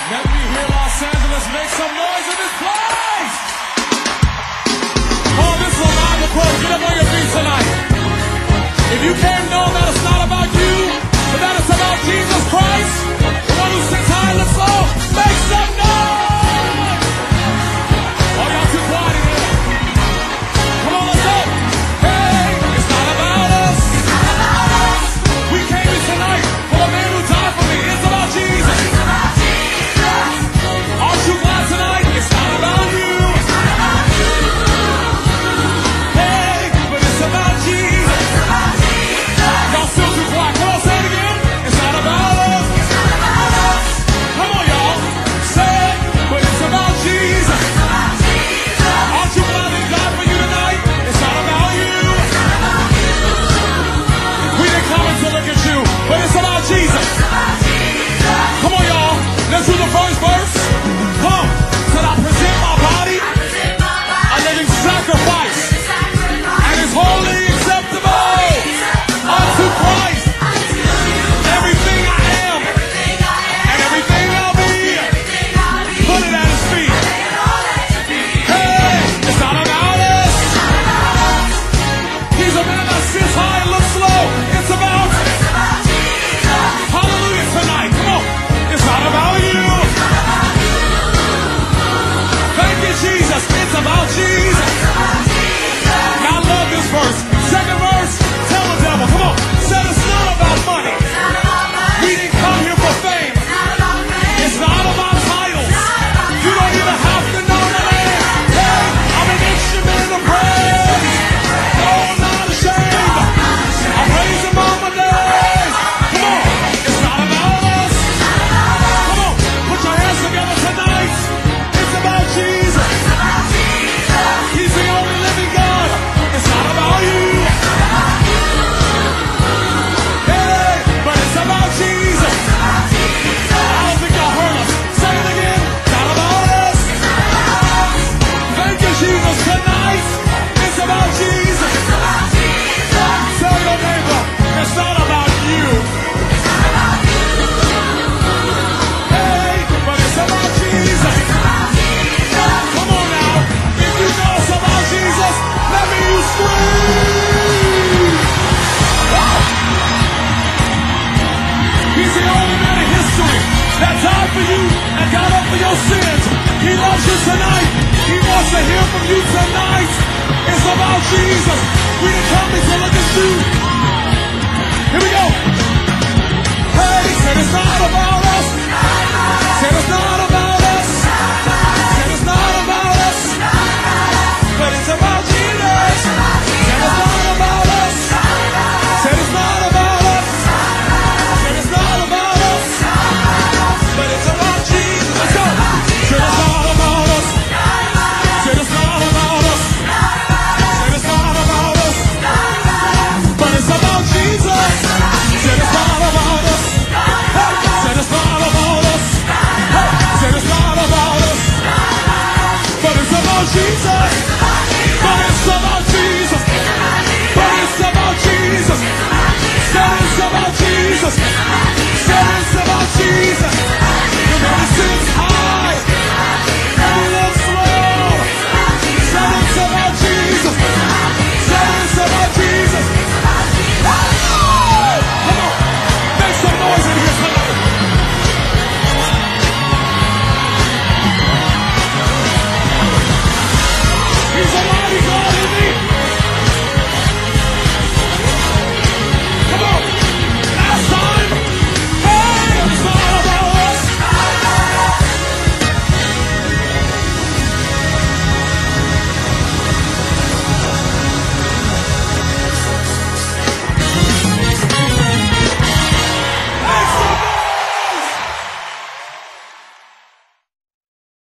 Let me hear Los Angeles make some noise in this place! Oh, this revival quote, get up on your feet tonight. If you came knowing that it's not about you, but that it's about Jesus Christ, the one who sits high and looks low, make some noise! Oh, y'all too quiet in here. Come on, let's go! Hey, it's not about us. It's not about us. We came here tonight for the man who died for me. It's about Jesus. It's about Jesus. Aren't you glad tonight? It's not about you. It's not about you. Hey, but it's about Jesus. It's about Jesus. Y'all still too quiet. Come on, say it again. It's not about us. It's not about us. Come on, y'all. Say it, but it's about Jesus. It's about Jesus. Aren't you glad he died for you tonight? It's not about you. It's not about you. We didn't come in to look at you, but it's about Jesus. It's about Jesus. Come on, y'all. Let's do the first verse. Come. Said I present my body a living sacrifice, and it's holy acceptable unto Christ. Everything I am and everything I'll be, put it at his feet. Hey, it's not about us. He's a man that sits high and looks low. It's about hallelujah tonight. Come on. It's not about you. Thank you, Jesus. It's about Jesus. Now I love this verse. Second verse, tell the devil, come on. Said it's not about money. We didn't come here for fame. It's not about titles. You don't even have to know the man. Hey, I'm an instrument of praise. No, I'm not ashamed. I praise him all my days. Come on. It's not about us. Come on. Put your hands together tonight. It's about Jesus. He's the only living God. It's not about you. Hey, but it's about Jesus. I don't think y'all heard us. Say it again. Not about us. Thank you, Jesus. Tonight, it's about Jesus. Tell your neighbor, it's not about you. Hey, but it's about Jesus. Come on now. If you know it's about Jesus, let me hear you scream. Woo! He's the only man in history that died for you and got up for your sins. He loves you tonight. He wants to hear from you tonight. It's about Jesus. We didn't come here to look at you. Here we go. Hey, said it's not about us. Said it's not about us. Said it's not about us. But it's about Jesus. Said it's not about us. Said it's not about us. Said it's not about us. But it's about Jesus. Let's go. Said it's not about us. Said it's not about us. Said it's not about us. But it's about Jesus. Said it's not about us. Hey, said it's not about us. Hey, said it's not about us. But it's about Jesus. But it's about Jesus. But it's about Jesus. Said it's about Jesus. Said it's about Jesus.